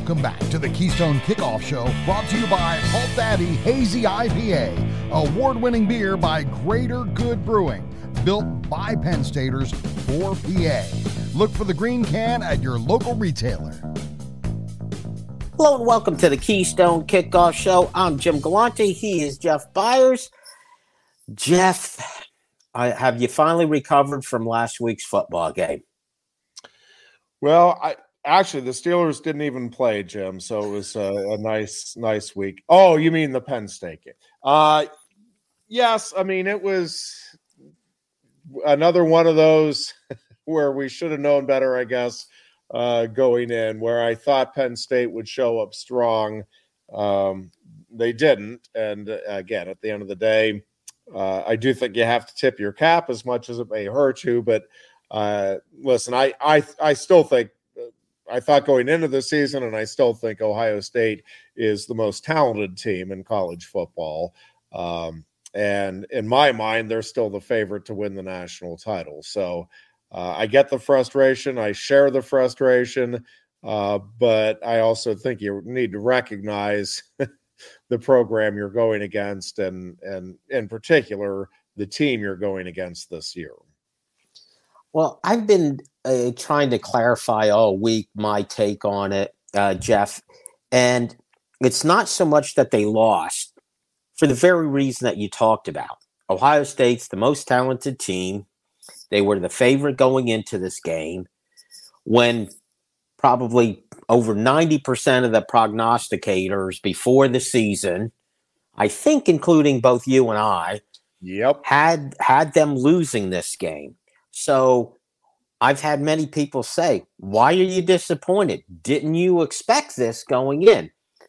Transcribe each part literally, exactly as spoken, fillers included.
Welcome back to the Keystone Kickoff Show, brought to you by Halt Daddy Hazy I P A, award-winning beer by Greater Good Brewing, built by Penn Staters for P A. Look for the green can at your local retailer. Hello and welcome to the Keystone Kickoff Show. I'm Jim Galante. He is Jeff Byers. Jeff, I, have you finally recovered from last week's football game? Well, I actually the Steelers didn't even play, Jim, so it was a, a nice, nice week. Oh, you mean the Penn State game? Uh, yes, I mean it was another one of those where we should have known better, I guess, uh, going in. Where I thought Penn State would show up strong, um, they didn't. And uh, again, at the end of the day, uh, I do think you have to tip your cap as much as it may hurt you, but. Uh, listen, I, I, I still think, I thought going into the season, and I still think Ohio State is the most talented team in college football. Um, and in my mind, they're still the favorite to win the national title. So uh, I get the frustration. I share the frustration. Uh, but I also think you need to recognize the program you're going against, and, and in particular, the team you're going against this year. Well, I've been uh, trying to clarify all week my take on it, uh, Jeff. And it's not so much that they lost for the very reason that you talked about. Ohio State's the most talented team. They were the favorite going into this game when probably over ninety percent of the prognosticators before the season, I think including both you and I, yep, had had them losing this game. So I've had many people say, why are you disappointed? Didn't you expect this going in?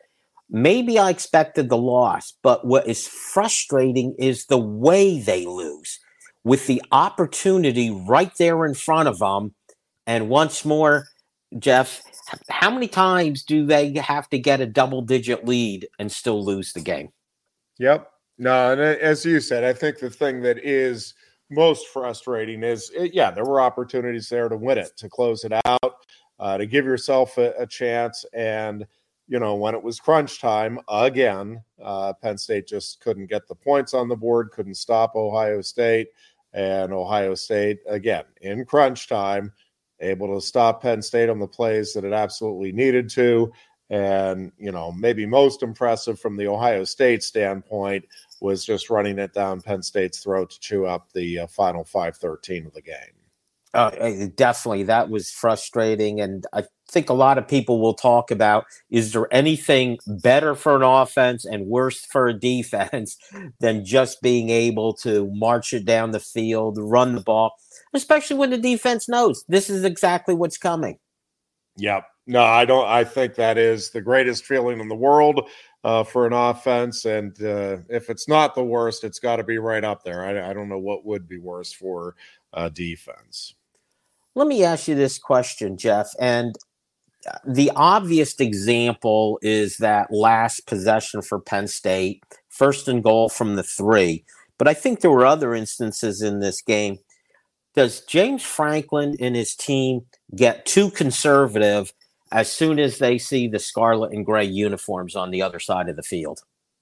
Maybe I expected the loss, but what is frustrating is the way they lose with the opportunity right there in front of them. And once more, Jeff, how many times do they have to get a double-digit lead and still lose the game? Yep. No, and as you said, I think the thing that is most frustrating is, yeah, there were opportunities there to win it, to close it out, uh, to give yourself a, a chance. And, you know, when it was crunch time, again, uh, Penn State just couldn't get the points on the board, couldn't stop Ohio State. And Ohio State, again, in crunch time, able to stop Penn State on the plays that it absolutely needed to. And, you know, maybe most impressive from the Ohio State standpoint was just running it down Penn State's throat to chew up the uh, final five thirteen of the game. Uh, definitely. That was frustrating. And I think a lot of people will talk about, is there anything better for an offense and worse for a defense than just being able to march it down the field, run the ball, especially when the defense knows this is exactly what's coming. Yep. No, I don't. I think that is the greatest feeling in the world uh, for an offense. And uh, if it's not the worst, it's got to be right up there. I, I don't know what would be worse for uh, defense. Let me ask you this question, Jeff. And the obvious example is that last possession for Penn State, first and goal from the three. But I think there were other instances in this game. Does James Franklin and his team get too conservative as soon as they see the scarlet and gray uniforms on the other side of the field?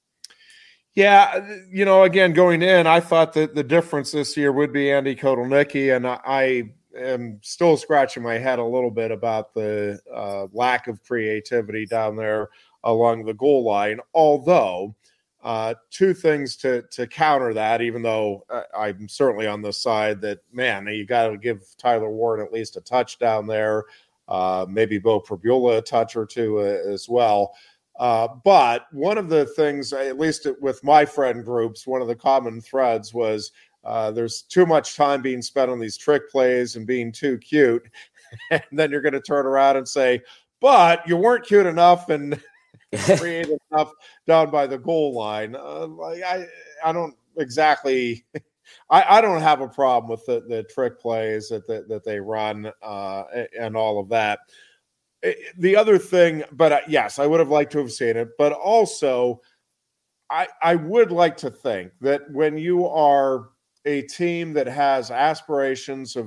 Yeah, you know, again, going in, I thought that the difference this year would be Andy Kotelnicki, and I am still scratching my head a little bit about the uh, lack of creativity down there along the goal line, although Uh, two things to to counter that, even though I'm certainly on the side that, man, you got to give Tyler Ward at least a touchdown there, uh, maybe Bo Prabula a touch or two uh, as well. Uh, but one of the things, at least with my friend groups, one of the common threads was uh, there's too much time being spent on these trick plays and being too cute. And then you're going to turn around and say, but you weren't cute enough and creative enough down by the goal line. Uh, I I don't exactly. I, I don't have a problem with the, the trick plays that that, that they run uh, and all of that. The other thing, but uh, yes, I would have liked to have seen it. But also, I I would like to think that when you are a team that has aspirations of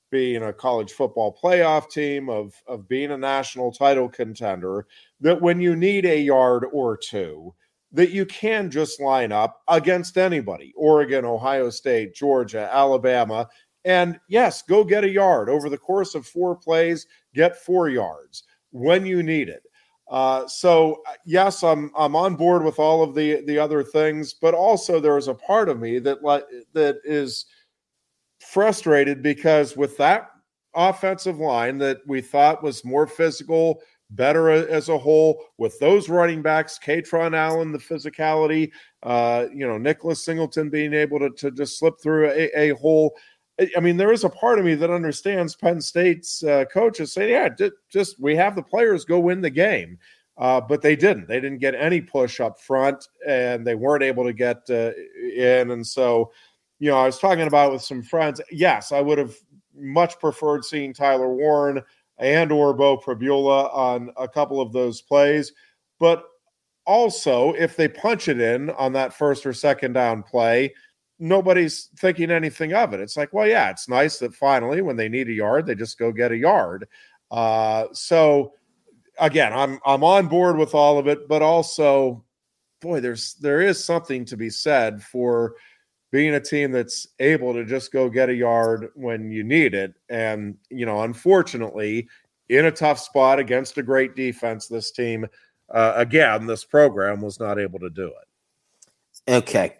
being a college football playoff team, of, of being a national title contender, that when you need a yard or two, that you can just line up against anybody, Oregon, Ohio State, Georgia, Alabama, and yes, go get a yard. Over the course of four plays, get four yards when you need it. Uh, so, yes, I'm I'm on board with all of the, the other things, but also there is a part of me that that is frustrated because with that offensive line that we thought was more physical, better as a whole, with those running backs, Katron Allen, the physicality, uh, you know, Nicholas Singleton being able to, to just slip through a, a hole. I mean, there is a part of me that understands Penn State's uh, coaches saying, yeah, just, just we have the players go win the game. Uh, but they didn't. They didn't get any push up front, and they weren't able to get uh, in. And so, you know, I was talking about it with some friends. Yes, I would have much preferred seeing Tyler Warren and or Beau Pribula on a couple of those plays. But also, if they punch it in on that first or second down play, nobody's thinking anything of it. It's like, well, yeah, it's nice that finally when they need a yard, they just go get a yard. Uh, so again, I'm I'm on board with all of it, but also, boy, there's there is something to be said for being a team that's able to just go get a yard when you need it. And, you know, unfortunately, in a tough spot against a great defense, this team, uh, again, this program was not able to do it. Okay.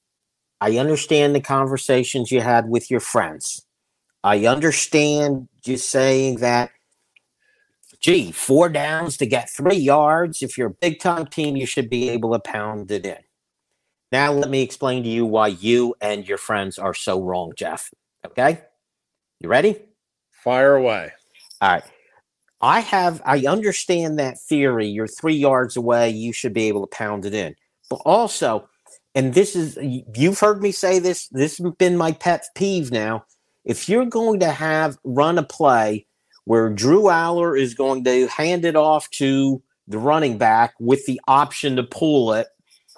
I understand the conversations you had with your friends. I understand you saying that, gee, four downs to get three yards. If you're a big-time team, you should be able to pound it in. Now let me explain to you why you and your friends are so wrong, Jeff. Okay? You ready? Fire away. All right. I have, I understand that theory. You're three yards away. You should be able to pound it in. But also, and this is, you've heard me say this, this has been my pet peeve now. If you're going to have run a play where Drew Aller is going to hand it off to the running back with the option to pull it,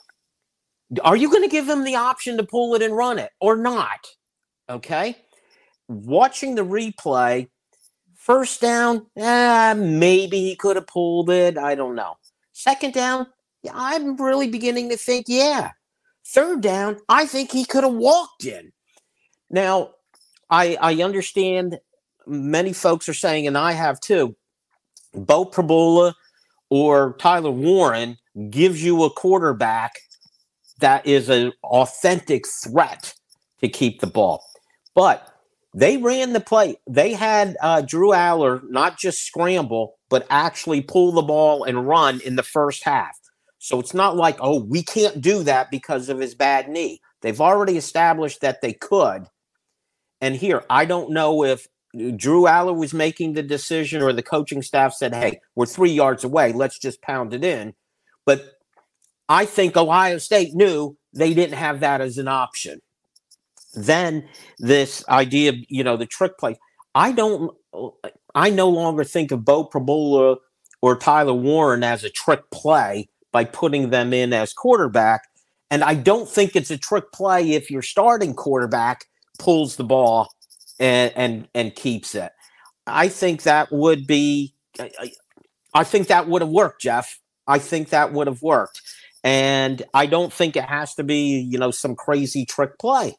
are you going to give him the option to pull it and run it or not? Okay. Watching the replay, first down, eh, maybe he could have pulled it. I don't know. Second down, I'm really beginning to think, yeah. Third down, I think he could have walked in. Now, I I understand many folks are saying, and I have too, Beau Pribula or Tyler Warren gives you a quarterback that is an authentic threat to keep the ball. But they ran the play. They had uh, Drew Aller not just scramble, but actually pull the ball and run in the first half. So it's not like, oh, we can't do that because of his bad knee. They've already established that they could. And here, I don't know if Drew Aller was making the decision or the coaching staff said, hey, we're three yards away. Let's just pound it in. But I think Ohio State knew they didn't have that as an option. Then this idea of, you know, the trick play. I don't, I no longer think of Beau Pribula or Tyler Warren as a trick play by putting them in as quarterback. And I don't think it's a trick play if your starting quarterback pulls the ball and and, and keeps it. I think that would be, I, I think that would have worked, Jeff. I think that would have worked. And I don't think it has to be, you know, some crazy trick play.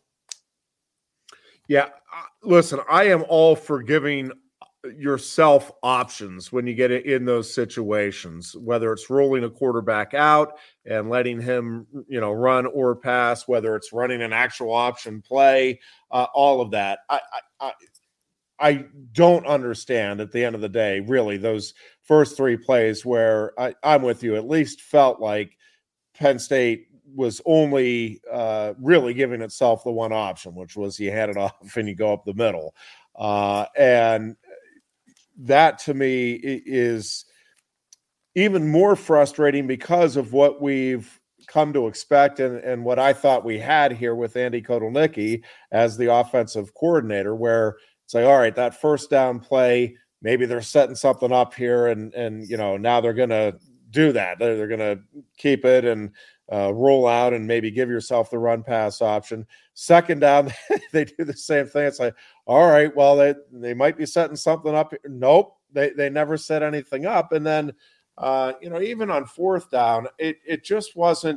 Yeah, listen, I am all for giving yourself options when you get in those situations, whether it's rolling a quarterback out and letting him, you know, run or pass, whether it's running an actual option play, uh, all of that. I, I, I, I don't understand at the end of the day, really, those first three plays where I, I'm with you, at least felt like Penn State was only uh, really giving itself the one option, which was you hand it off and you go up the middle. Uh, and that to me is even more frustrating because of what we've come to expect and, and what I thought we had here with Andy Kotelnicki as the offensive coordinator, where it's like, all right, that first down play, maybe they're setting something up here and, and, you know, now they're going to do that. They're, they're going to keep it and uh, roll out and maybe give yourself the run pass option. Second down, they do the same thing. It's like, all right, well, they, they might be setting something up. Nope, they, they never set anything up. And then, uh, you know, even on fourth down, it, it just wasn't.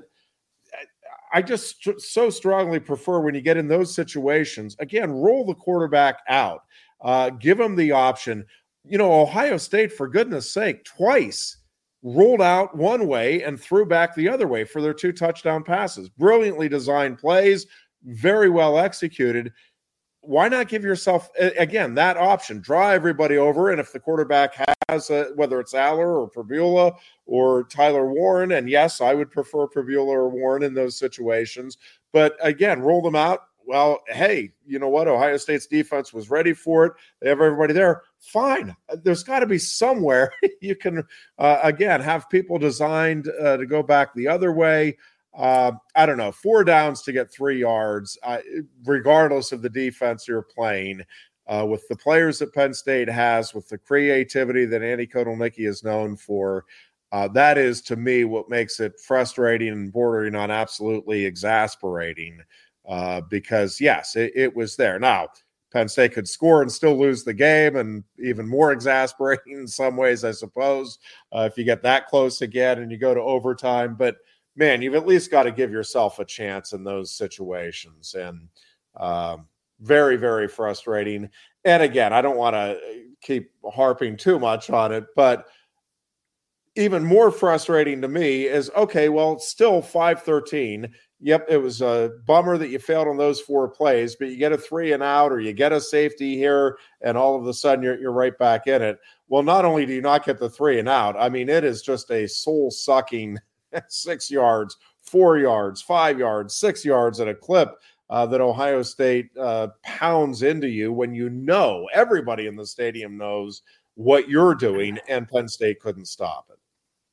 I just st- so strongly prefer when you get in those situations, again, roll the quarterback out, uh, give them the option. You know, Ohio State, for goodness sake, twice rolled out one way and threw back the other way for their two touchdown passes. Brilliantly designed plays, very well executed. Why not give yourself, again, that option? Draw everybody over, and if the quarterback has, a, whether it's Aller or Purvula or Tyler Warren, and yes, I would prefer Purvula or Warren in those situations, but again, roll them out. Well, hey, you know what? Ohio State's defense was ready for it. They have everybody there. Fine. There's got to be somewhere you can, uh, again, have people designed uh, to go back the other way. Uh, I don't know, four downs to get three yards, uh, regardless of the defense you're playing, uh, with the players that Penn State has, with the creativity that Andy Kotelnicki is known for. Uh, that is, to me, what makes it frustrating and bordering on absolutely exasperating, uh, because, yes, it, it was there. Now, Penn State could score and still lose the game, and even more exasperating in some ways, I suppose, uh, if you get that close again and you go to overtime. But man, you've at least got to give yourself a chance in those situations. And um, very, very frustrating. And again, I don't want to keep harping too much on it, but even more frustrating to me is, okay, well, it's still five thirteen. Yep, it was a bummer that you failed on those four plays, but you get a three and out, or you get a safety here, and all of a sudden you're, you're right back in it. Well, not only do you not get the three and out, I mean, it is just a soul-sucking six yards, four yards, five yards, six yards at a clip uh, that Ohio State uh, pounds into you when you know, everybody in the stadium knows what you're doing, and Penn State couldn't stop it.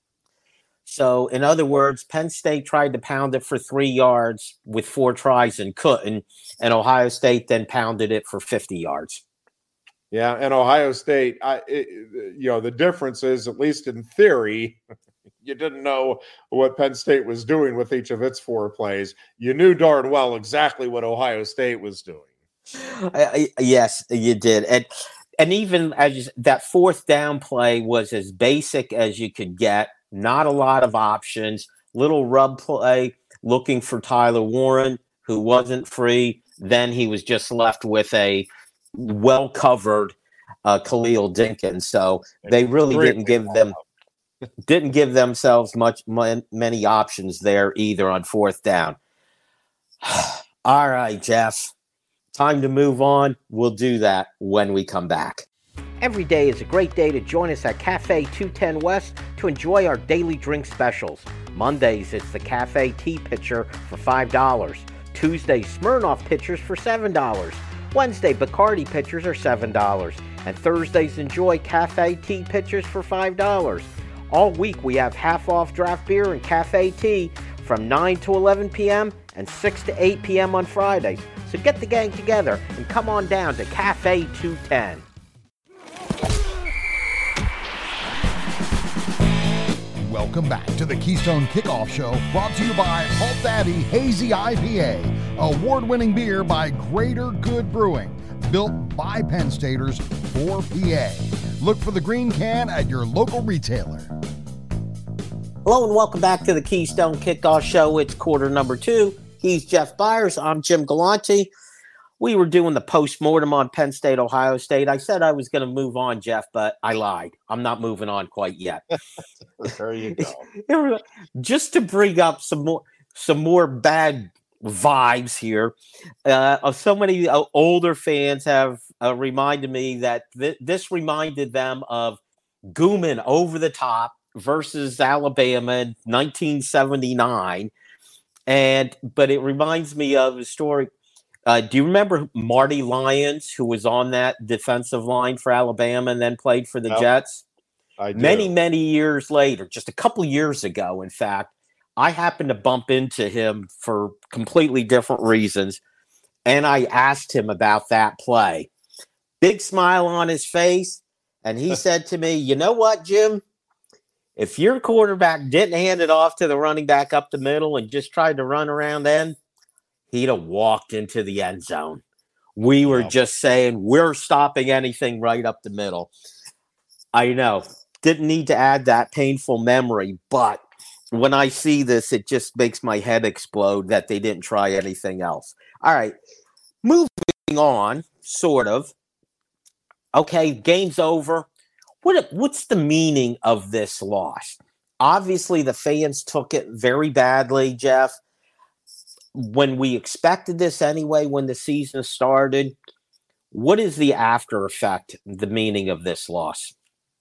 So, in other words, Penn State tried to pound it for three yards with four tries and couldn't, and Ohio State then pounded it for fifty yards. Yeah, and Ohio State, I, it, you know, the difference is, at least in theory, you didn't know what Penn State was doing with each of its four plays. You knew darn well exactly what Ohio State was doing. Uh, yes, you did. And and even as that fourth down play was as basic as you could get, not a lot of options, little rub play looking for Tyler Warren, who wasn't free. Then he was just left with a well-covered uh, Khalil Dinkins. So they really didn't give them didn't give themselves much many options there either on fourth down. All right, Jeff, time to move on. We'll do that when we come back. Every day is a great day to join us at Cafe two ten West to enjoy our daily drink specials. Mondays, it's the Cafe Tea Pitcher for five dollars. Tuesday, Smirnoff Pitchers for seven dollars. Wednesday, Bacardi Pitchers are seven dollars. And Thursdays, enjoy Cafe Tea Pitchers for five dollars. All week, we have half-off draft beer and cafe tea from nine to eleven p.m. and six to eight p.m. on Fridays. So get the gang together and come on down to Cafe two ten. Welcome back to the Keystone Kickoff Show, brought to you by Halt Daddy Hazy I P A, award-winning beer by Greater Good Brewing, built by Penn Staters for P A. Look for the green can at your local retailer. Hello and welcome back to the Keystone Kickoff Show. It's quarter number two. He's Jeff Byers. I'm Jim Galante. We were doing the post-mortem on Penn State, Ohio State. I said I was going to move on, Jeff, but I lied. I'm not moving on quite yet. There you go. Just to bring up some more, some more bad vibes here. Uh, so many uh, older fans have uh, reminded me that th- this reminded them of Gooman over the top versus Alabama in nineteen seventy-nine. And, but it reminds me of a story. Uh, do you remember Marty Lyons, who was on that defensive line for Alabama and then played for the Yep, Jets? I do. Many, many years later, just a couple years ago, in fact, I happened to bump into him for completely different reasons, and I asked him about that play. Big smile on his face, and he said to me, "You know what, Jim? If your quarterback didn't hand it off to the running back up the middle and just tried to run around end, he'd have walked into the end zone. We were Yeah. just saying we're stopping anything right up the middle. I know. Didn't need to add that painful memory, but when I see this, it just makes my head explode that they didn't try anything else. All right. Moving on, sort of. Okay, game's over. What what's the meaning of this loss? Obviously, the fans took it very badly, Jeff. When we expected this anyway, when the season started, what is the after effect, the meaning of this loss?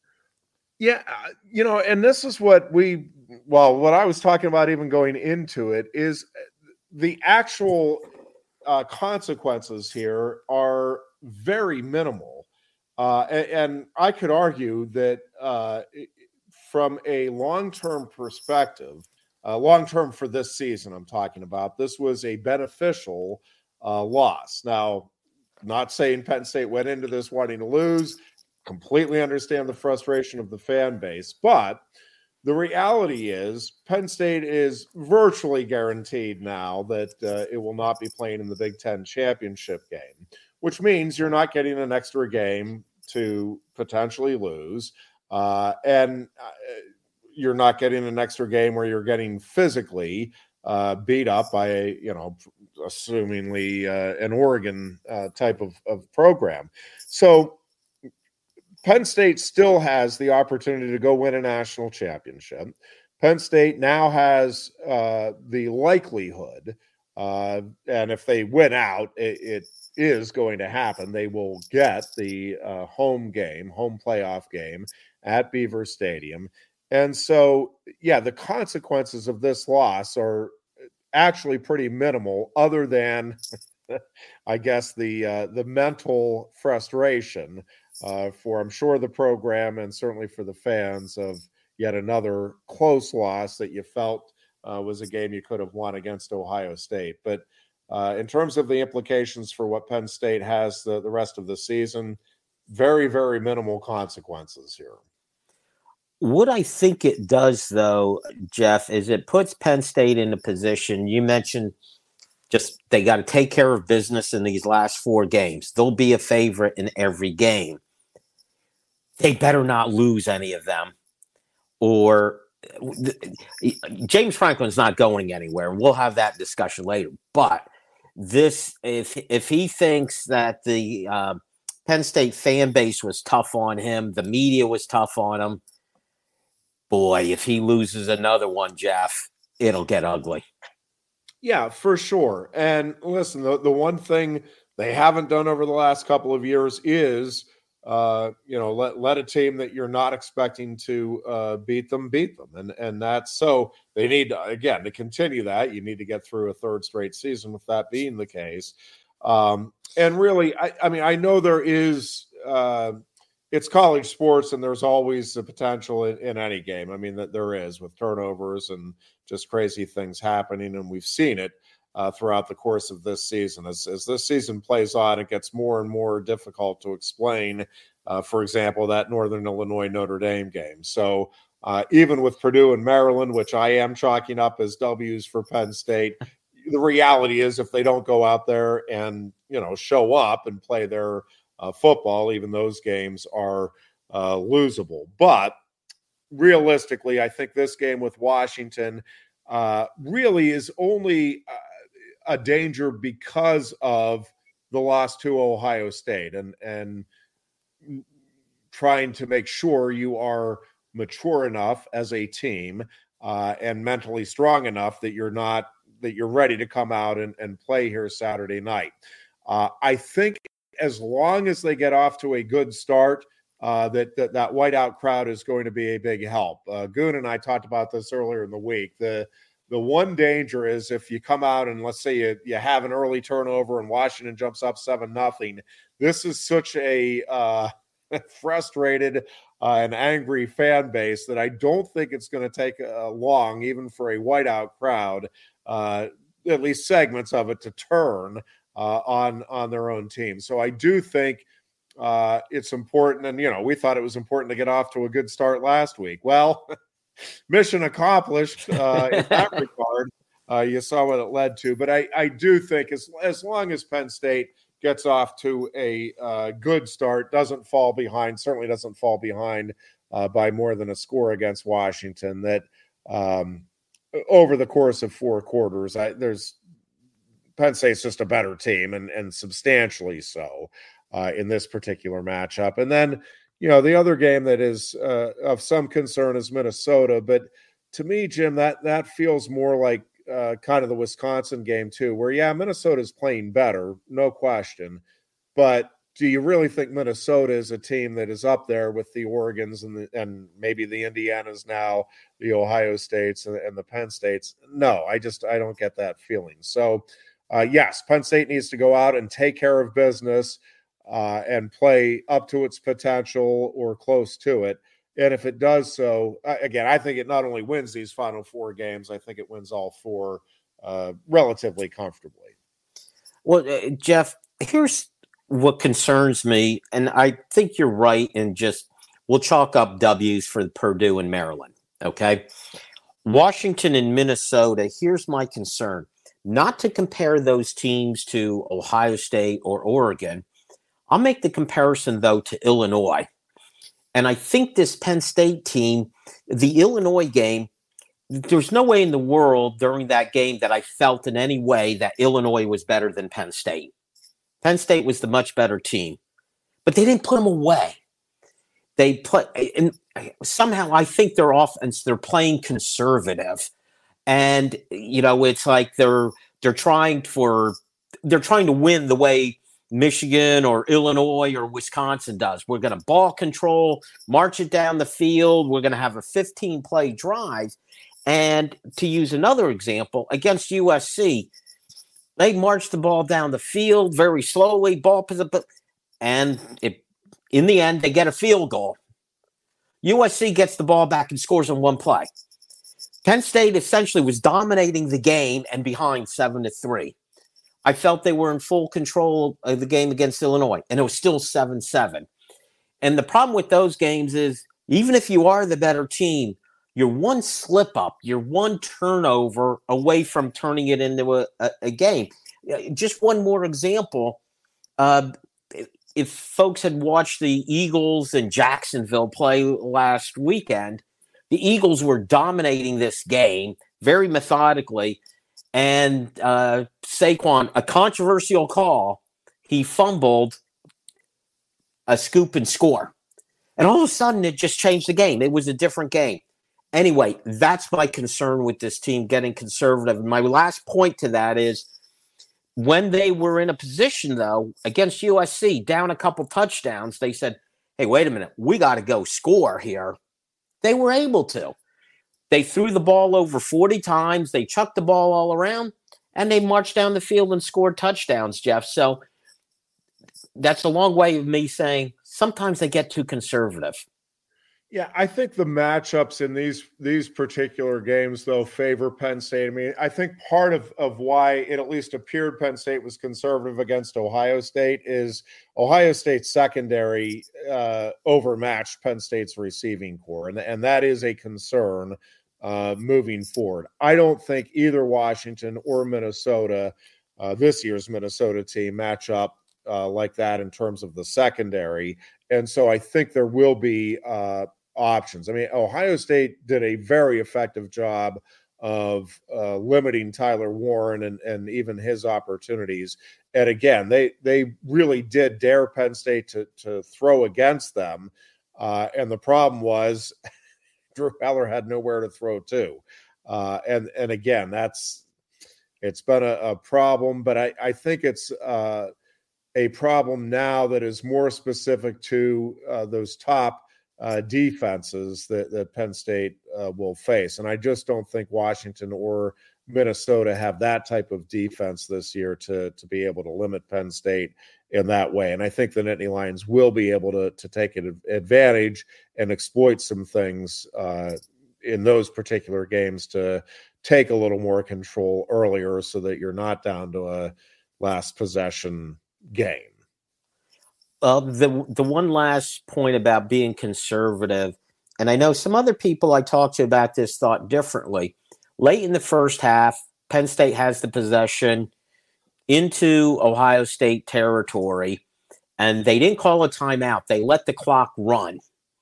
Yeah, you know, and this is what we, well, what I was talking about even going into it is the actual uh, consequences here are very minimal. Uh, and, and I could argue that uh, from a long-term perspective, uh, long-term for this season I'm talking about, this was a beneficial uh, loss. Now, not saying Penn State went into this wanting to lose, completely understand the frustration of the fan base, but the reality is Penn State is virtually guaranteed now that uh, it will not be playing in the Big Ten championship game, which means you're not getting an extra game to potentially lose. Uh, and uh, you're not getting an extra game where you're getting physically uh, beat up by a, you know, assumingly uh, an Oregon uh, type of, of program. So Penn State still has the opportunity to go win a national championship. Penn State now has uh, the likelihood, uh, and if they win out, it, it is going to happen. They will get the uh, home game, home playoff game at Beaver Stadium. And so, yeah, the consequences of this loss are actually pretty minimal, other than, I guess, the uh, the mental frustration uh, for, I'm sure, the program and certainly for the fans of yet another close loss that you felt uh, was a game you could have won against Ohio State. But uh, in terms of the implications for what Penn State has the, the rest of the season, very, very minimal consequences here. What I think it does, though, Jeff, is it puts Penn State in a position. You mentioned just they got to take care of business in these last four games. They'll be a favorite in every game. They better not lose any of them, or James Franklin's not going anywhere. We'll have that discussion later. But this, if if he thinks that the uh, Penn State fan base was tough on him, the media was tough on him, boy, if he loses another one, Jeff, it'll get ugly. Yeah, for sure. And listen, the, the one thing they haven't done over the last couple of years is, uh, you know, let, let a team that you're not expecting to uh, beat them, beat them. And, and that's so they need, to, again, to continue that, you need to get through a third straight season with that being the case. Um, and really, I, I mean, I know there is uh, – it's college sports, and there's always the potential in, in any game. I mean, that there is with turnovers and just crazy things happening, and we've seen it uh, throughout the course of this season. As, as this season plays on, it gets more and more difficult to explain, uh, for example, that Northern Illinois Notre Dame game. So uh, even with Purdue and Maryland, which I am chalking up as W's for Penn State, the reality is if they don't go out there and, you know, show up and play their Uh, football, even those games are uh, losable. But realistically, I think this game with Washington uh, really is only uh, a danger because of the loss to Ohio State and, and trying to make sure you are mature enough as a team uh, and mentally strong enough that you're not, that you're ready to come out and, and play here Saturday night. Uh, I think as long as they get off to a good start, uh, that, that that whiteout crowd is going to be a big help. Uh, Goon and I talked about this earlier in the week. The the one danger is if you come out and let's say you, you have an early turnover and Washington jumps up seven nothing. This is such a uh, frustrated uh, and angry fan base that I don't think it's going to take uh, long, even for a whiteout crowd, uh, at least segments of it, to turn Uh, on on their own team. So I do think uh, it's important. And, you know, we thought it was important to get off to a good start last week. Well, mission accomplished uh, in that regard. Uh, you saw what it led to. But I, I do think as, as long as Penn State gets off to a uh, good start, doesn't fall behind, certainly doesn't fall behind uh, by more than a score against Washington, that um, over the course of four quarters, I, there's Penn State's just a better team, and, and substantially so uh, in this particular matchup. And then, you know, the other game that is uh, of some concern is Minnesota. But to me, Jim, that that feels more like uh, kind of the Wisconsin game too, where, yeah, Minnesota's playing better, no question. But do you really think Minnesota is a team that is up there with the Oregons and the, and maybe the Indianas now, the Ohio States and, and the Penn States? No, I just I don't get that feeling. So, uh, yes, Penn State needs to go out and take care of business uh, and play up to its potential or close to it. And if it does so, again, I think it not only wins these final four games, I think it wins all four uh, relatively comfortably. Well, uh, Jeff, here's what concerns me, and I think you're right, and just we'll chalk up W's for Purdue and Maryland, okay? Washington and Minnesota, here's my concern. Not to compare those teams to Ohio State or Oregon. I'll make the comparison, though, to Illinois. And I think this Penn State team, the Illinois game, there's no way in the world during that game that I felt in any way that Illinois was better than Penn State. Penn State was the much better team, but they didn't put them away. They put, and somehow I think their offense, they're playing conservative. And, you know, it's like they're, they're trying for, they're trying to win the way Michigan or Illinois or Wisconsin does. We're going to ball control, march it down the field. We're going to have a fifteen-play drive. And to use another example, against U S C, they march the ball down the field very slowly, ball position, and it, in the end, they get a field goal. U S C gets the ball back and scores in one play. Penn State essentially was dominating the game and behind seven to three. I felt they were in full control of the game against Illinois, and it was still seven seven. And the problem with those games is, even if you are the better team, you're one slip up, you're one turnover away from turning it into a, a, a game. Just one more example. Uh, if folks had watched the Eagles and Jacksonville play last weekend, the Eagles were dominating this game very methodically. And uh, Saquon, a controversial call, he fumbled a scoop and score. And all of a sudden, it just changed the game. It was a different game. Anyway, that's my concern with this team getting conservative. And my last point to that is when they were in a position, though, against U S C, down a couple touchdowns, they said, hey, wait a minute, we got to go score here. They were able to. They threw the ball over forty times. They chucked the ball all around, and they marched down the field and scored touchdowns, Jeff. So that's a long way of me saying sometimes they get too conservative. Yeah, I think the matchups in these these particular games, though, favor Penn State. I mean, I think part of, of why it at least appeared Penn State was conservative against Ohio State is Ohio State's secondary uh, overmatched Penn State's receiving core, and, and that is a concern uh, moving forward. I don't think either Washington or Minnesota, uh, this year's Minnesota team, match up uh, like that in terms of the secondary, and so I think there will be uh, options. I mean, Ohio State did a very effective job of uh, limiting Tyler Warren and, and even his opportunities. And again, they they really did dare Penn State to, to throw against them. Uh, and the problem was Drew Heller had nowhere to throw to. Uh, and, and again, that's it's been a, a problem, but I, I think it's uh, a problem now that is more specific to uh, those top Uh, defenses that, that Penn State uh, will face. And I just don't think Washington or Minnesota have that type of defense this year to, to be able to limit Penn State in that way. And I think the Nittany Lions will be able to, to take an advantage and exploit some things uh, in those particular games to take a little more control earlier so that you're not down to a last possession game. Uh, the the one last point about being conservative, and I know some other people I talked to about this thought differently. Late in the first half, Penn State has the possession into Ohio State territory, and they didn't call a timeout. They let the clock run.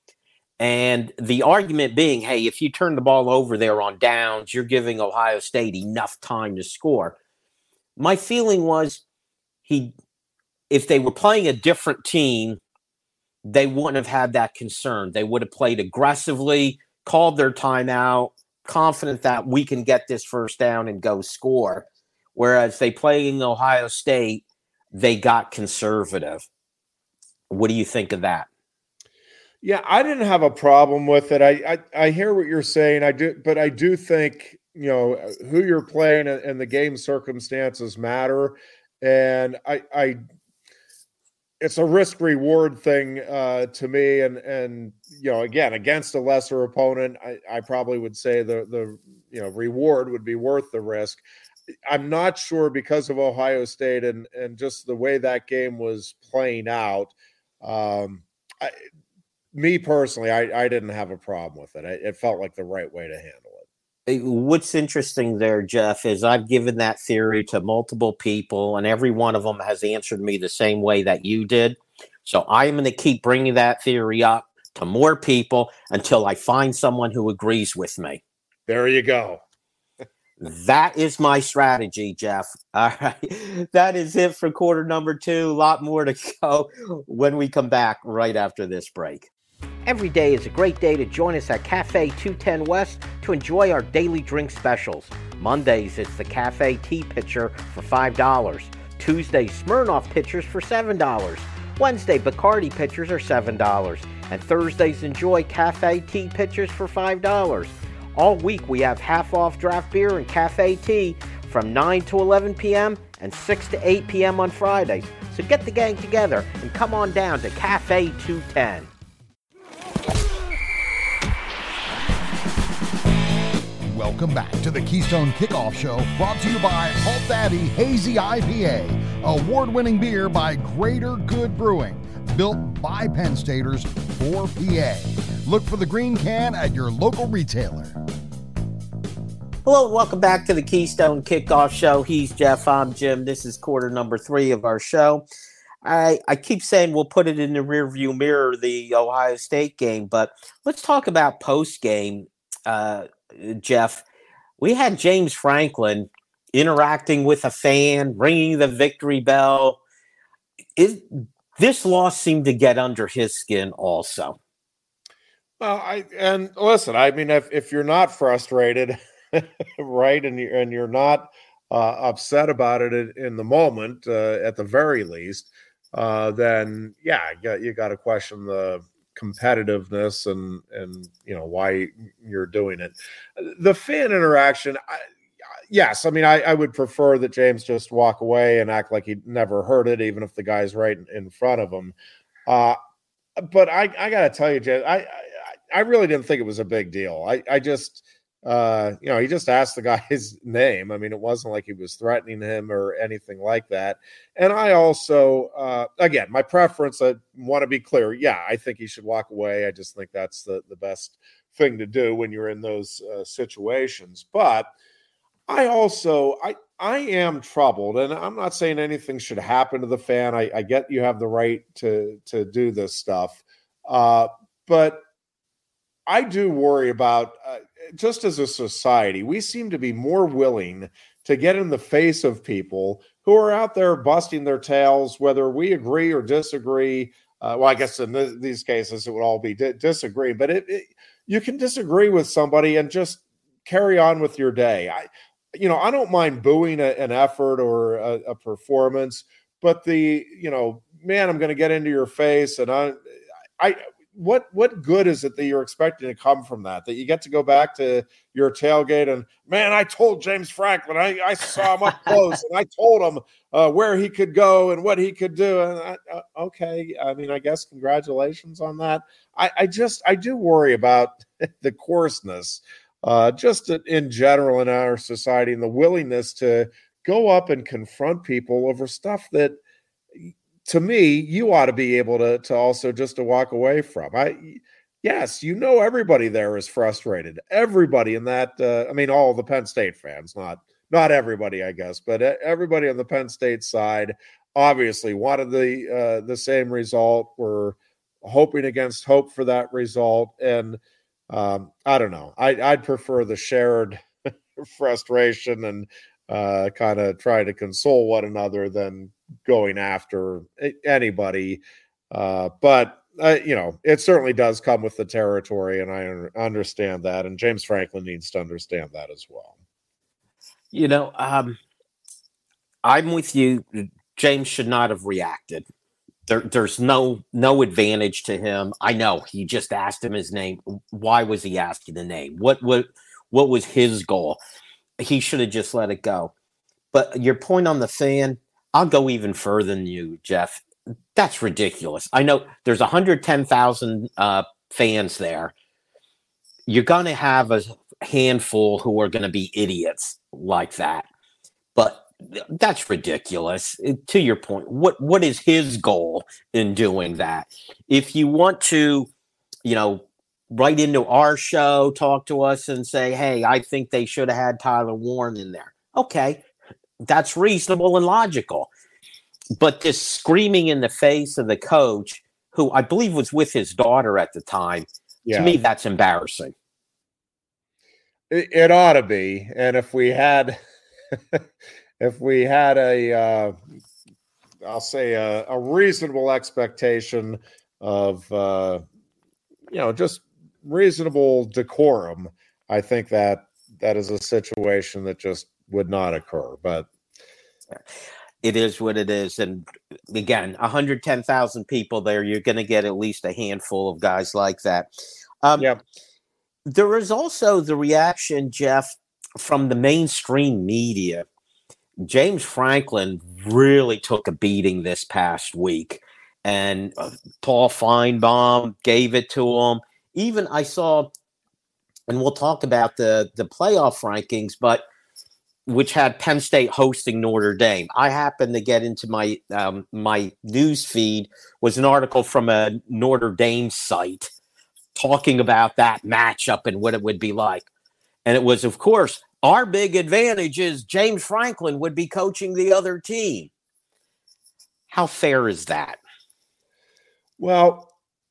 And the argument being, hey, if you turn the ball over there on downs, you're giving Ohio State enough time to score. My feeling was he, if they were playing a different team, they wouldn't have had that concern. They would have played aggressively, called their timeout, confident that we can get this first down and go score. Whereas they play in Ohio State, they got conservative. What do you think of that? Yeah, I didn't have a problem with it. I, I I hear what you're saying. I do, but I do think, you know, who you're playing and the game circumstances matter. And I, I it's a risk reward thing uh, to me. And and you know, again, against a lesser opponent, I, I probably would say the the you know reward would be worth the risk. I'm not sure because of Ohio State and and just the way that game was playing out. Um, I, me personally, I, I didn't have a problem with it. I, it felt like the right way to handle it. What's interesting there, Jeff, is I've given that theory to multiple people, and every one of them has answered me the same way that you did. So I'm going to keep bringing that theory up to more people until I find someone who agrees with me. There you go. That is my strategy, Jeff. All right. That is it for quarter number two. A lot more to go when we come back right after this break. Every day is a great day to join us at Cafe two ten West to enjoy our daily drink specials. Mondays, it's the Cafe Tea Pitcher for five dollars. Tuesday, Smirnoff Pitchers for seven dollars. Wednesday, Bacardi Pitchers are seven dollars. And Thursdays, enjoy Cafe Tea Pitchers for five dollars. All week, we have half-off draft beer and cafe tea from nine to eleven p.m. and six to eight p.m. on Fridays. So get the gang together and come on down to Cafe two ten. Welcome back to the Keystone Kickoff Show, brought to you by Halt Daddy Hazy I P A, award-winning beer by Greater Good Brewing, built by Penn Staters for P A. Look for the green can at your local retailer. Hello and welcome back to the Keystone Kickoff Show. He's Jeff, I'm Jim. This is quarter number three of our show. I, I keep saying we'll put it in the rearview mirror, the Ohio State game, but let's talk about post-game. Uh, Jeff, we had James Franklin interacting with a fan, ringing the victory bell. Is, this loss seemed to get under his skin also. Well, I and listen, I mean, if, if you're not frustrated, right, and you're, and you're not uh, upset about it in, in the moment, uh, at the very least, uh, then, yeah, you got, you got to question the competitiveness and and you know why you're doing it. The fan interaction, I, yes, I mean I, I would prefer that James just walk away and act like he never heard it, even if the guy's right in, in front of him. Uh, but I, I got to tell you, James, I, I I really didn't think it was a big deal. I I just uh, you know he just asked the guy's name. I mean, it wasn't like he was threatening him or anything like that. And I also, uh, again, my preference, I want to be clear. Yeah, I think he should walk away. I just think that's the, the best thing to do when you're in those uh, situations. But I also, I, I am troubled, and I'm not saying anything should happen to the fan. I, I get you have the right to, to do this stuff. Uh, but I do worry about, uh, just as a society, we seem to be more willing to get in the face of people who are out there busting their tails, whether we agree or disagree. Uh, well, I guess in th- these cases, it would all be di- disagree, but it, it, you can disagree with somebody and just carry on with your day. I, you know, I don't mind booing a, an effort or a, a performance, but the, you know, man, I'm going to get into your face. And I, I, what, what good is it that you're expecting to come from that, that you get to go back to your tailgate and, man, I told James Franklin, I, I saw him up close and I told him uh, where he could go and what he could do. And I, uh, okay. I mean, I guess congratulations on that. I, I just, I do worry about the coarseness, uh, just in general in our society, and the willingness to go up and confront people over stuff that, to me, you ought to be able to to also just to walk away from. I yes, you know everybody there is frustrated. Everybody in that, uh, I mean, all the Penn State fans, not not everybody, I guess, but everybody on the Penn State side obviously wanted the uh, the same result. We're hoping against hope for that result, and um, I don't know. I, I'd prefer the shared frustration and uh, kind of try to console one another than going after anybody. Uh, but, uh, you know, it certainly does come with the territory, and I un- understand that. And James Franklin needs to understand that as well. You know, um, I'm with you. James should not have reacted. There, there's no no advantage to him. I know he just asked him his name. Why was he asking the name? What what what was his goal? He should have just let it go. But your point on the fan, I'll go even further than you, Jeff. That's ridiculous. I know there's one hundred ten thousand uh, fans there. You're going to have a handful who are going to be idiots like that. But that's ridiculous. To your point, what what is his goal in doing that? If you want to, you know, write into our show, talk to us and say, hey, I think they should have had Tyler Warren in there. Okay, that's reasonable and logical. But this screaming in the face of the coach, who I believe was with his daughter at the time, yeah. To me, that's embarrassing. It, it ought to be. And if we had... If we had a, uh, I'll say a, a reasonable expectation of, uh, you know, just reasonable decorum, I think that that is a situation that just would not occur. But it is what it is. And again, one hundred ten thousand people there, you're going to get at least a handful of guys like that. Um, yep. There is also the reaction, Jeff, from the mainstream media. James Franklin really took a beating this past week, and uh, Paul Feinbaum gave it to him. Even I saw, and we'll talk about the, the playoff rankings, but which had Penn State hosting Notre Dame. I happened to get into my um, my news feed was an article from a Notre Dame site talking about that matchup and what it would be like. And it was, of course, our big advantage is James Franklin would be coaching the other team. How fair is that? Well,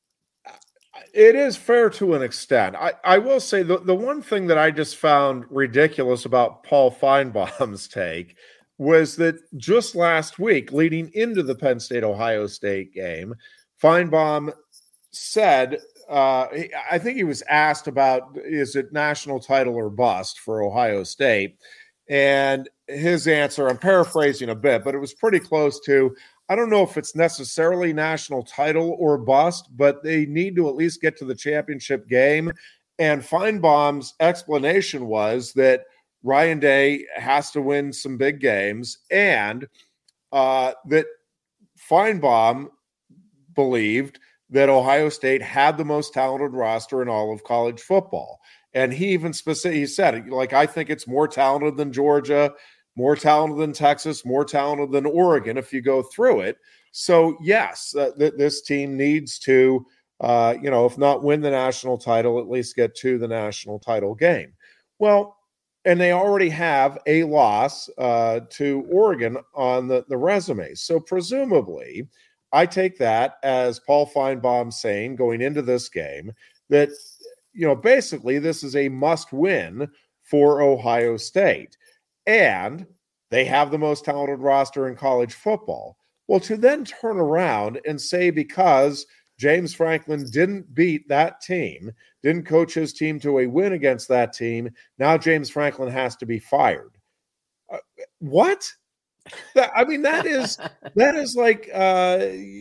it is fair to an extent. I, I will say the, the one thing that I just found ridiculous about Paul Feinbaum's take was that just last week, leading into the Penn State-Ohio State game, Feinbaum said, uh, I think he was asked about, is it national title or bust for Ohio State? And his answer, I'm paraphrasing a bit, but it was pretty close to, I don't know if it's necessarily national title or bust, but they need to at least get to the championship game. And Feinbaum's explanation was that Ryan Day has to win some big games, and uh, that Feinbaum believed that Ohio State had the most talented roster in all of college football. And he even specific, he said, like, I think it's more talented than Georgia, more talented than Texas, more talented than Oregon if you go through it. So, yes, uh, th- this team needs to, uh, you know, if not win the national title, at least get to the national title game. Well, and they already have a loss uh, to Oregon on the, the resume. So presumably, I take that as Paul Feinbaum saying going into this game that, you know, basically this is a must win for Ohio State. And they have the most talented roster in college football. Well, to then turn around and say because James Franklin didn't beat that team, didn't coach his team to a win against that team, now James Franklin has to be fired. Uh, what? That, I mean, that is that is like, uh,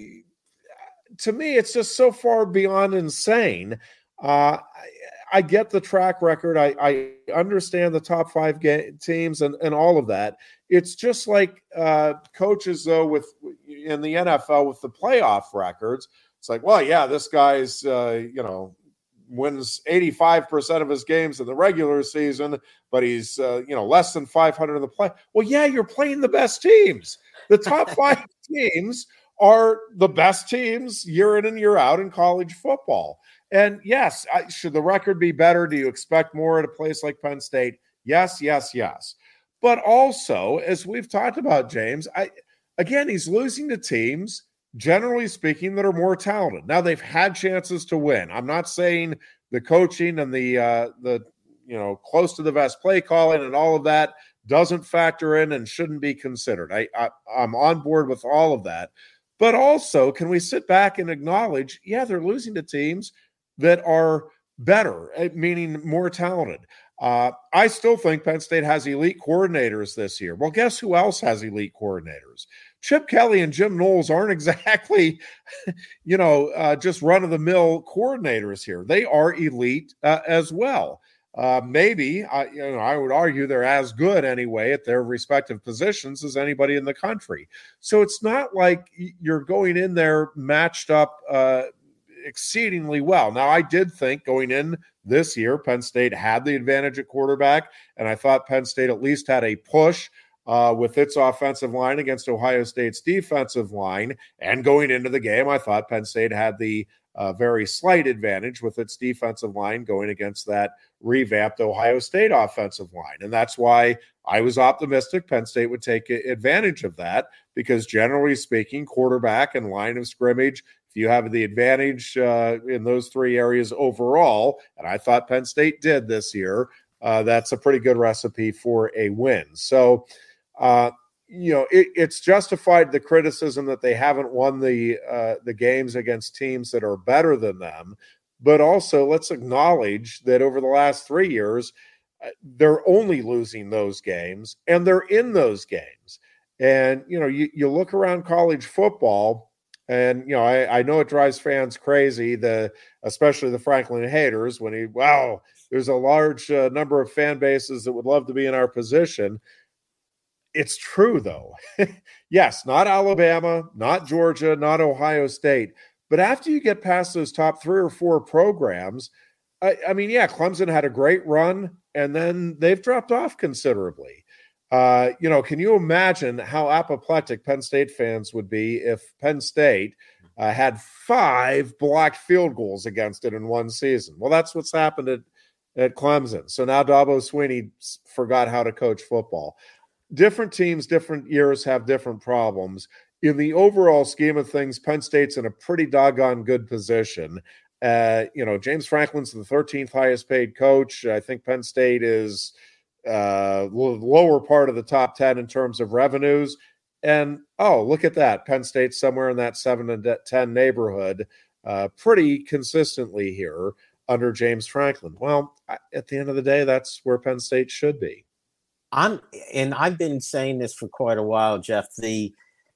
to me, it's just so far beyond insane. Uh, I, I get the track record. I, I understand the top five ga- teams and, and all of that. It's just like uh, coaches, though, with in the N F L with the playoff records. It's like, well, yeah, this guy's, uh, you know, wins eighty-five percent of his games in the regular season, but he's, uh, you know, less than five hundred in the play. Well, yeah, you're playing the best teams. The top five teams are the best teams year in and year out in college football. And yes, I, should the record be better? Do you expect more at a place like Penn State? Yes, yes, yes. But also, as we've talked about, James, I again, he's losing to teams, generally speaking, that are more talented. Now, they've had chances to win. I'm not saying the coaching and the uh, the you know close to the vest play calling and all of that doesn't factor in and shouldn't be considered. I, I I'm on board with all of that. But also, can we sit back and acknowledge, yeah, they're losing to teams that are better, meaning more talented. Uh, I still think Penn State has elite coordinators this year. Well, guess who else has elite coordinators? Chip Kelly and Jim Knowles aren't exactly, you know, uh, just run-of-the-mill coordinators here. They are elite uh, as well. Uh, maybe, uh, you know, I would argue they're as good anyway at their respective positions as anybody in the country. So it's not like you're going in there matched up uh, exceedingly well. Now, I did think going in this year, Penn State had the advantage at quarterback, and I thought Penn State at least had a push uh, with its offensive line against Ohio State's defensive line. And going into the game, I thought Penn State had the uh, very slight advantage with its defensive line going against that revamped Ohio State offensive line. And that's why I was optimistic Penn State would take advantage of that, because generally speaking, quarterback and line of scrimmage, if you have the advantage uh, in those three areas overall, and I thought Penn State did this year, uh, that's a pretty good recipe for a win. So, uh, you know, it, it's justified the criticism that they haven't won the uh, the games against teams that are better than them. But also, let's acknowledge that over the last three years, they're only losing those games, and they're in those games. And, you know, you, you look around college football, and, you know, I, I know it drives fans crazy, the especially the Franklin haters, when he, wow, there's a large uh, number of fan bases that would love to be in our position. It's true, though. Yes, not Alabama, not Georgia, not Ohio State. But after you get past those top three or four programs, I, I mean, yeah, Clemson had a great run, and then they've dropped off considerably. Uh, you know, can you imagine how apoplectic Penn State fans would be if Penn State uh, had five blocked field goals against it in one season? Well, that's what's happened at, at Clemson. So now Dabo Swinney forgot how to coach football. Different teams, different years have different problems. In the overall scheme of things, Penn State's in a pretty doggone good position. Uh, you know, James Franklin's the thirteenth highest paid coach. I think Penn State is uh, lower part of the top ten in terms of revenues. And, oh, look at that. Penn State's somewhere in that seven and ten neighborhood uh, pretty consistently here under James Franklin. Well, at the end of the day, that's where Penn State should be. I'm, and I've been saying this for quite a while, Jeff, the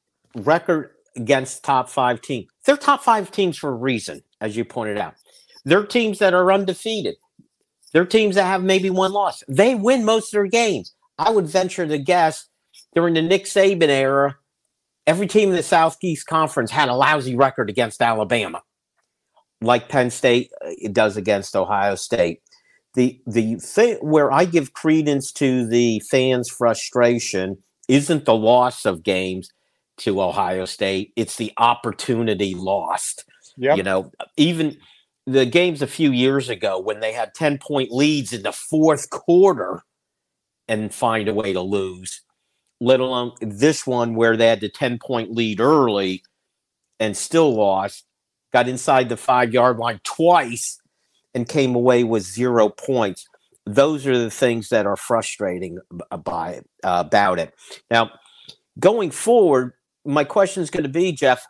record against top five teams. They're top five teams for a reason, as you pointed out. They're teams that are undefeated. They're teams that have maybe one loss. They win most of their games. I would venture to guess during the Nick Saban era, every team in the Southeast Conference had a lousy record against Alabama, like Penn State it does against Ohio State. The the thing where I give credence to the fans' frustration isn't the loss of games to Ohio State. It's the opportunity lost. Yep. You know, even the games a few years ago when they had ten-point leads in the fourth quarter and find a way to lose, let alone this one where they had the ten-point lead early and still lost, got inside the five-yard line twice, and came away with zero points. Those are the things that are frustrating by it, uh, about it. Now, going forward, my question is going to be, Jeff,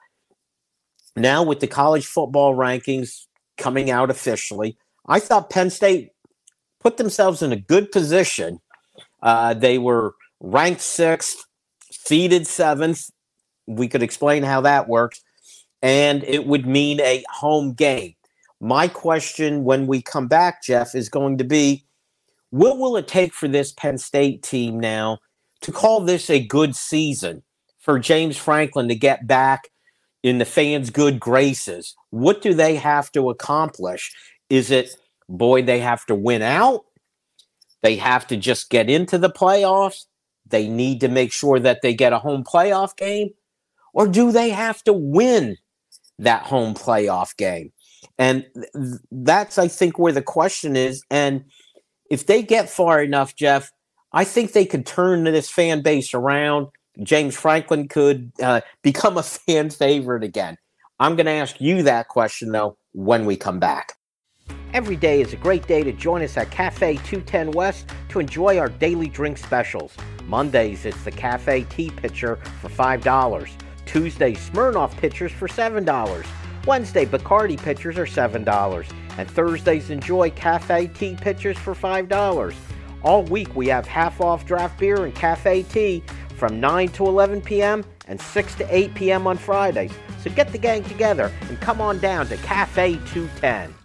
now with the college football rankings coming out officially, I thought Penn State put themselves in a good position. Uh, they were ranked sixth, seeded seventh. We could explain how that works. And it would mean a home game. My question when we come back, Jeff, is going to be, what will it take for this Penn State team now to call this a good season, for James Franklin to get back in the fans' good graces? What do they have to accomplish? Is it, boy, they have to win out? They have to just get into the playoffs? They need to make sure that they get a home playoff game? or do they have to win that home playoff game? And th- that's, I think, where the question is. And if they get far enough, Jeff, I think they could turn this fan base around. James Franklin could uh, become a fan favorite again. I'm going to ask you that question, though, when we come back. Every day is a great day to join us at Cafe two ten West to enjoy our daily drink specials. Mondays, it's the Cafe Tea Pitcher for five dollars. Tuesday, Smirnoff Pitchers for seven dollars. Wednesday, Bacardi Pitchers are seven dollars. And Thursdays, enjoy Cafe Tea Pitchers for five dollars. All week, we have half-off draft beer and cafe tea from nine to eleven p.m. and six to eight p.m. on Fridays. So get the gang together and come on down to Cafe two ten.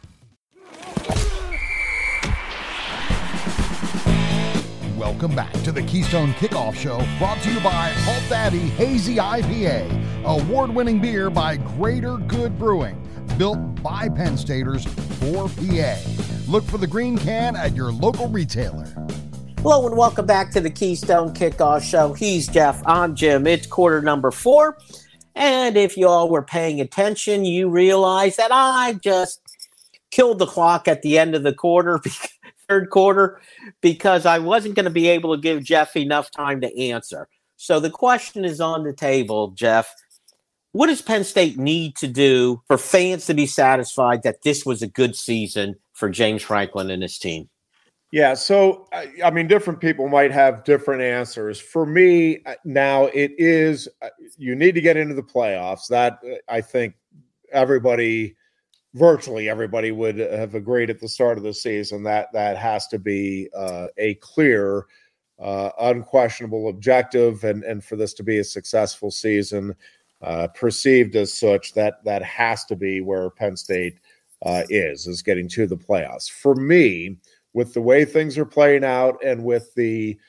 Welcome back to the Keystone Kickoff Show, brought to you by Halt Daddy Hazy I P A, award-winning beer by Greater Good Brewing, built by Penn Staters for P A. Look for the green can at your local retailer. Hello and welcome back to the Keystone Kickoff Show. He's Jeff, I'm Jim. It's quarter number four. And if you all were paying attention, you realize that I just killed the clock at the end of the quarter, third quarter, because I wasn't going to be able to give Jeff enough time to answer. So the question is on the table, Jeff. What does Penn State need to do for fans to be satisfied that this was a good season for James Franklin and his team? Yeah, so, I mean, different people might have different answers. For me, now it is, you need to get into the playoffs. That, I think, everybody, virtually everybody would have agreed at the start of the season that that has to be uh, a clear, uh, unquestionable objective. And, and for this to be a successful season, uh, perceived as such, that that has to be where Penn State uh, is, is getting to the playoffs. For me, with the way things are playing out and with the,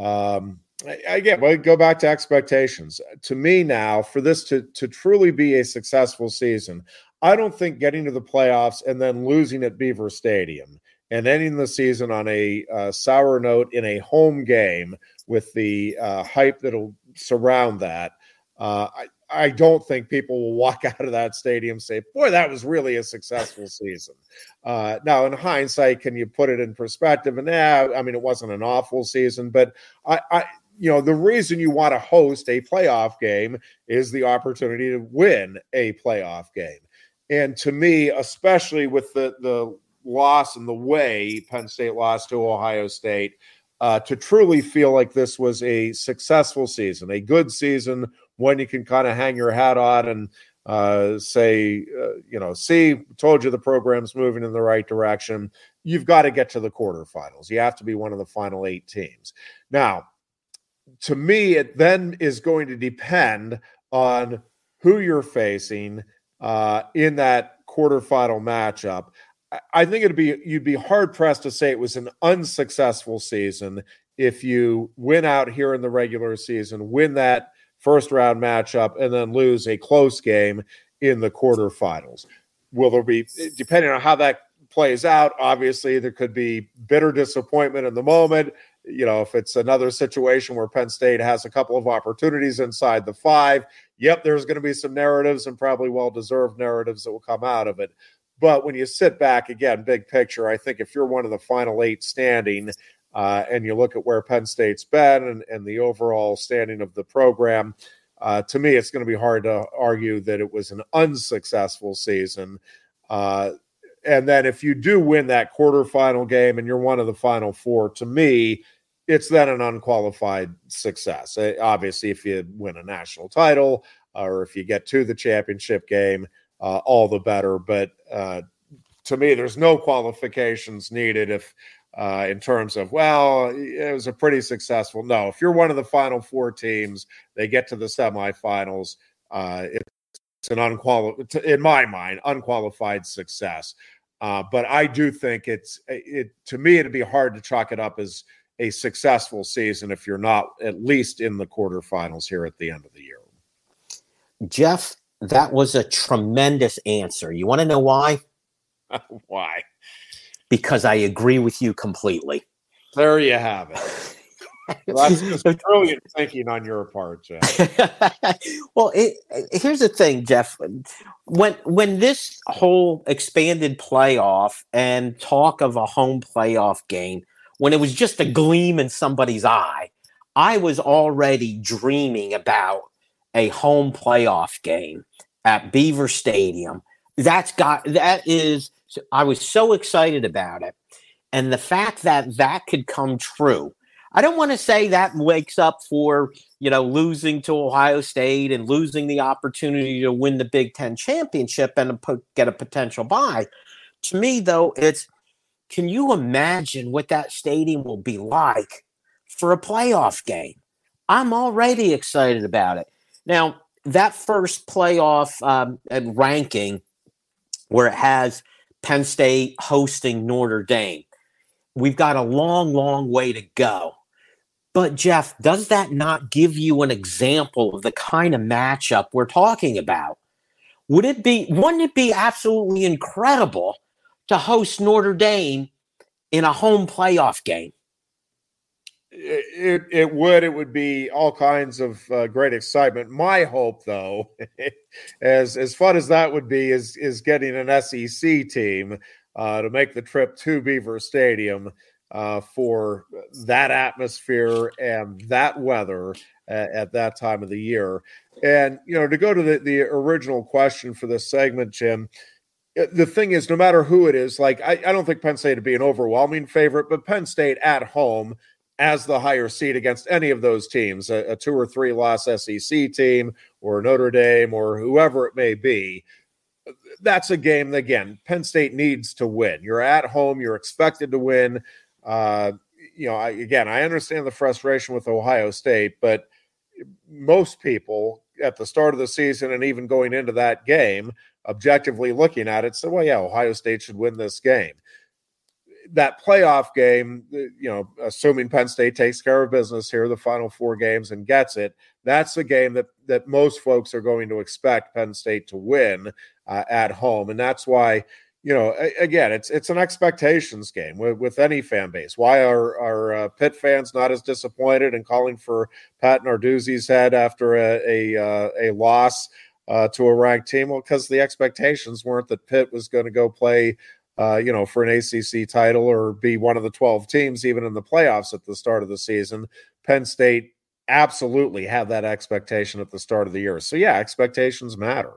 um, again, I go back to expectations. To me now, for this to, to truly be a successful season, I don't think getting to the playoffs and then losing at Beaver Stadium and ending the season on a uh, sour note in a home game with the uh, hype that'll surround that, uh, I, I don't think people will walk out of that stadium and say, boy, that was really a successful season. Uh, now, in hindsight, can you put it in perspective? And yeah, I mean, it wasn't an awful season, but I, I, you know, the reason you want to host a playoff game is the opportunity to win a playoff game. And to me, especially with the, the loss and the way Penn State lost to Ohio State, uh, to truly feel like this was a successful season, a good season, when you can kind of hang your hat on and uh, say, uh, you know, see, told you the program's moving in the right direction. You've got to get to the quarterfinals. You have to be one of the final eight teams. Now, to me, it then is going to depend on who you're facing uh, in that quarterfinal matchup. I think it'd be you'd be hard pressed to say it was an unsuccessful season if you win out here in the regular season, win that first round matchup, and then lose a close game in the quarterfinals. Will there be, depending on how that plays out, obviously there could be bitter disappointment in the moment. You know, if it's another situation where Penn State has a couple of opportunities inside the five, yep, there's going to be some narratives and probably well-deserved narratives that will come out of it. But when you sit back, again, big picture, I think if you're one of the final eight standing, Uh, and you look at where Penn State's been and, and the overall standing of the program, uh, to me, it's going to be hard to argue that it was an unsuccessful season. Uh, and then if you do win that quarterfinal game and you're one of the final four, to me, it's then an unqualified success. Uh, obviously, if you win a national title or if you get to the championship game, uh, all the better. But uh, to me, there's no qualifications needed if Uh, in terms of, well, it was a pretty successful. No, if you're one of the final four teams, they get to the semifinals. Uh, it's an unqualified, in my mind, unqualified success. Uh, but I do think it's it to me, it'd be hard to chalk it up as a successful season if you're not at least in the quarterfinals here at the end of the year. Jeff, that was a tremendous answer. You want to know why? Why? Because I agree with you completely. There you have it. Well, that's just brilliant thinking on your part, Jeff. Well, it, here's the thing, Jeff. When when this whole expanded playoff and talk of a home playoff game, when it was just a gleam in somebody's eye, I was already dreaming about a home playoff game at Beaver Stadium. That's got that is. I was so excited about it, and the fact that that could come true. I don't want to say that wakes up for, you know, losing to Ohio State and losing the opportunity to win the Big Ten championship and get a potential bye. To me, though, it's, can you imagine what that stadium will be like for a playoff game? I'm already excited about it. Now, that first playoff um, ranking where it has Penn State hosting Notre Dame, we've got a long, long way to go. But, Jeff, does that not give you an example of the kind of matchup we're talking about? Would it be, wouldn't it be absolutely incredible to host Notre Dame in a home playoff game? It, it, it would. It would be all kinds of uh, great excitement. My hope, though, as as fun as that would be, is is getting an S E C team uh, to make the trip to Beaver Stadium uh, for that atmosphere and that weather at, at that time of the year. And, you know, to go to the, the original question for this segment, Jim, the thing is, no matter who it is, like, I, I don't think Penn State would be an overwhelming favorite, but Penn State at home as the higher seed against any of those teams, a, a two or three loss S E C team or Notre Dame or whoever it may be, that's a game that, again, Penn State needs to win. You're at home. You're expected to win. Uh, you know, I, again, I understand the frustration with Ohio State, but most people at the start of the season and even going into that game, objectively looking at it, said, well, yeah, Ohio State should win this game. That playoff game, you know, assuming Penn State takes care of business here, the final four games and gets it, that's a game that that most folks are going to expect Penn State to win uh, at home. And that's why, you know, again, it's it's an expectations game with, with any fan base. Why are, are uh, Pitt fans not as disappointed and calling for Pat Narduzzi's head after a, a, uh, a loss uh, to a ranked team? Well, because the expectations weren't that Pitt was going to go play Uh, you know, for an A C C title or be one of the twelve teams, even in the playoffs at the start of the season. Penn State absolutely had that expectation at the start of the year. So, yeah, expectations matter.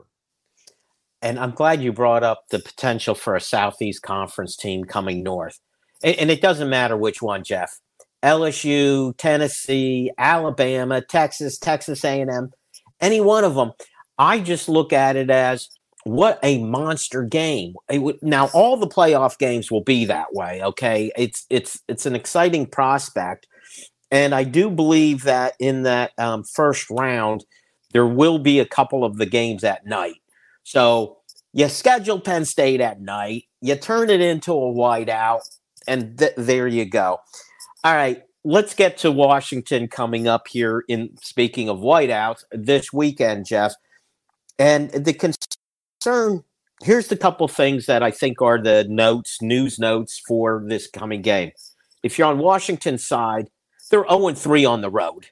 And I'm glad you brought up the potential for a Southeast Conference team coming north. And, and it doesn't matter which one, Jeff. L S U, Tennessee, Alabama, Texas, Texas A and M, any one of them. I just look at it as, what a monster game. It would, now, all the playoff games will be that way, okay? It's it's it's an exciting prospect. And I do believe that in that um, first round, there will be a couple of the games at night. So you schedule Penn State at night, you turn it into a whiteout, and th- there you go. All right, let's get to Washington coming up here, in speaking of whiteouts, this weekend, Jeff. And the concern Concern, here's the couple things that I think are the notes, news notes for this coming game. If you're on Washington's side, they're oh and three on the road,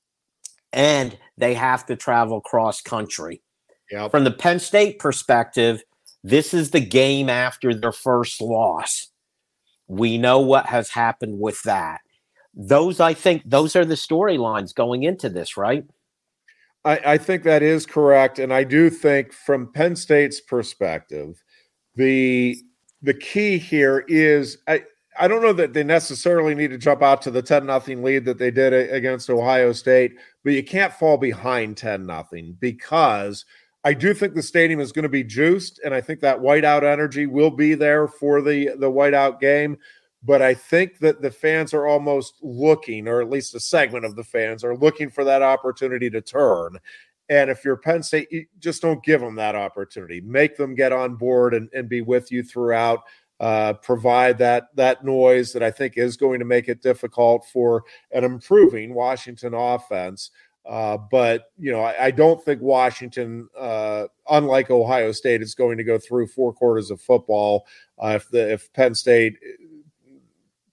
and they have to travel cross country. Yep. From the Penn State perspective, this is the game after their first loss. We know what has happened with that. Those, I think, those are the storylines going into this, right? I, I think that is correct. And I do think from Penn State's perspective, the the key here is I, I don't know that they necessarily need to jump out to the ten nothing lead that they did against Ohio State, but you can't fall behind ten nothing because I do think the stadium is going to be juiced, and I think that whiteout energy will be there for the, the whiteout game. But I think that the fans are almost looking, or at least a segment of the fans are looking for that opportunity to turn. And if you're Penn State, you just don't give them that opportunity. Make them get on board and, and be with you throughout. Uh, provide that that noise that I think is going to make it difficult for an improving Washington offense. Uh, but, you know, I, I don't think Washington, uh, unlike Ohio State, is going to go through four quarters of football. Uh, if the if Penn State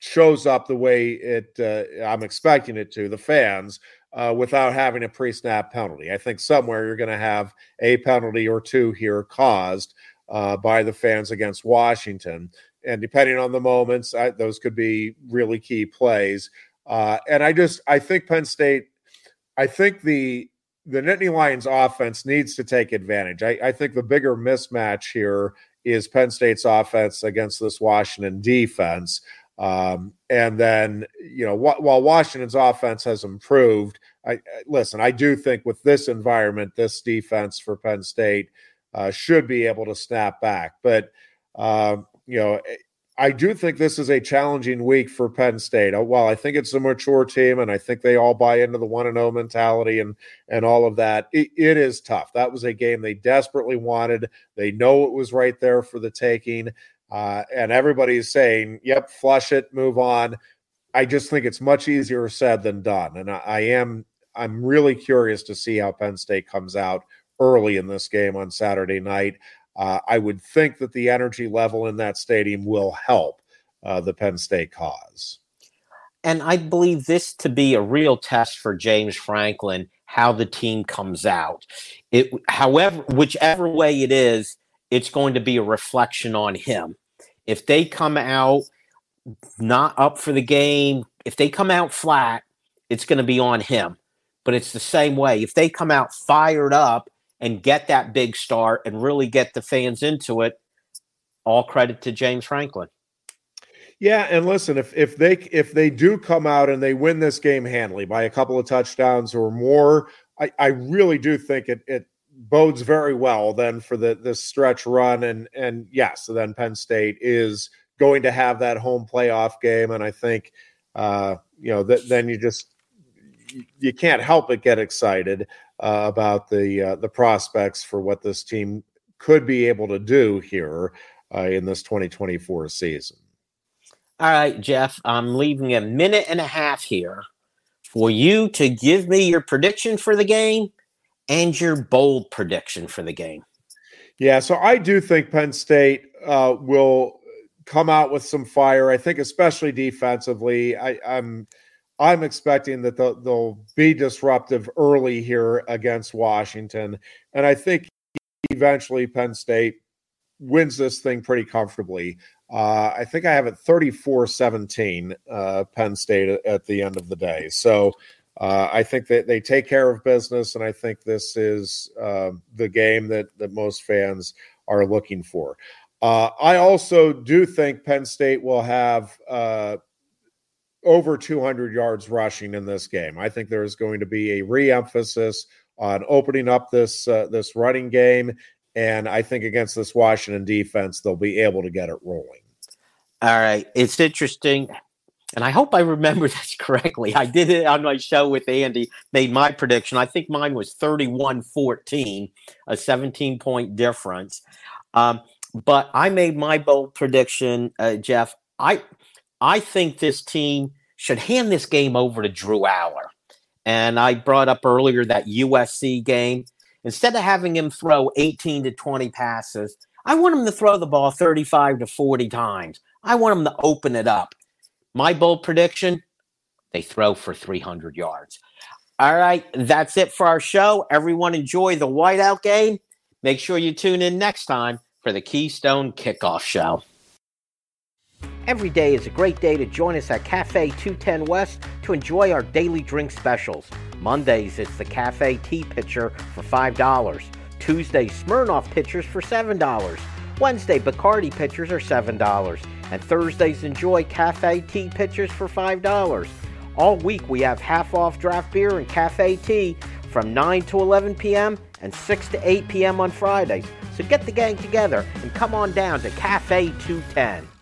shows up the way it uh, I'm expecting it to, the fans, uh, without having a pre-snap penalty. I think somewhere you're going to have a penalty or two here caused uh, by the fans against Washington. And depending on the moments, I, those could be really key plays. Uh, and I just, I think Penn State, I think the the Nittany Lions offense needs to take advantage. I, I think the bigger mismatch here is Penn State's offense against this Washington defense. Um, and then, you know, wh- while Washington's offense has improved, I, I listen, I do think with this environment, this defense for Penn State uh, should be able to snap back. But, uh, you know, I do think this is a challenging week for Penn State. While I think it's a mature team and I think they all buy into the one and oh mentality and, and all of that, it, it is tough. That was a game they desperately wanted. They know it was right there for the taking. Uh, and everybody's saying, yep, flush it, move on. I just think it's much easier said than done. And I, I am, I'm really curious to see how Penn State comes out early in this game on Saturday night. Uh, I would think that the energy level in that stadium will help uh, the Penn State cause. And I believe this to be a real test for James Franklin, how the team comes out. It, however, whichever way it is, it's going to be a reflection on him. If they come out not up for the game, if they come out flat, it's going to be on him. But it's the same way. If they come out fired up and get that big start and really get the fans into it, all credit to James Franklin. Yeah, and listen, if if they if they do come out and they win this game handily by a couple of touchdowns or more, I, I really do think it it bodes very well then for the this stretch run. And and yes, so then Penn State is going to have that home playoff game, and I think uh, you know that then you just you can't help but get excited uh, about the uh, the prospects for what this team could be able to do here uh, in this twenty twenty-four season. All right, Jeff, I'm leaving a minute and a half here for you to give me your prediction for the game and your bold prediction for the game. Yeah, so I do think Penn State uh, will come out with some fire. I think especially defensively. I, I'm I'm expecting that they'll, they'll be disruptive early here against Washington. And I think eventually Penn State wins this thing pretty comfortably. Uh, I think I have it thirty-four seventeen uh, Penn State at, at the end of the day. So uh, I think that they take care of business, and I think this is uh, the game that, that most fans are looking for. Uh, I also do think Penn State will have uh, over two hundred yards rushing in this game. I think there is going to be a re-emphasis on opening up this uh, this running game, and I think against this Washington defense, they'll be able to get it rolling. All right. It's interesting, and I hope I remember this correctly. I did it on my show with Andy, made my prediction. I think mine was thirty-one fourteen, a seventeen-point difference. Um, but I made my bold prediction, uh, Jeff. I I think this team should hand this game over to Drew Aller. And I brought up earlier that U S C game. Instead of having him throw eighteen to twenty passes, I want him to throw the ball thirty-five to forty times. I want him to open it up. My bold prediction, they throw for three hundred yards. All right, that's it for our show. Everyone enjoy the whiteout game. Make sure you tune in next time for the Keystone Kickoff Show. Every day is a great day to join us at Cafe two ten West to enjoy our daily drink specials. Mondays, it's the Cafe Tea Pitcher for five dollars. Tuesday, Smirnoff Pitchers for seven dollars. Wednesday, Bacardi Pitchers are seven dollars. And Thursdays, enjoy Cafe Tea Pitchers for five dollars. All week, we have half-off draft beer and cafe tea from nine to eleven p.m. and six to eight p.m. on Fridays. So get the gang together and come on down to Cafe two ten.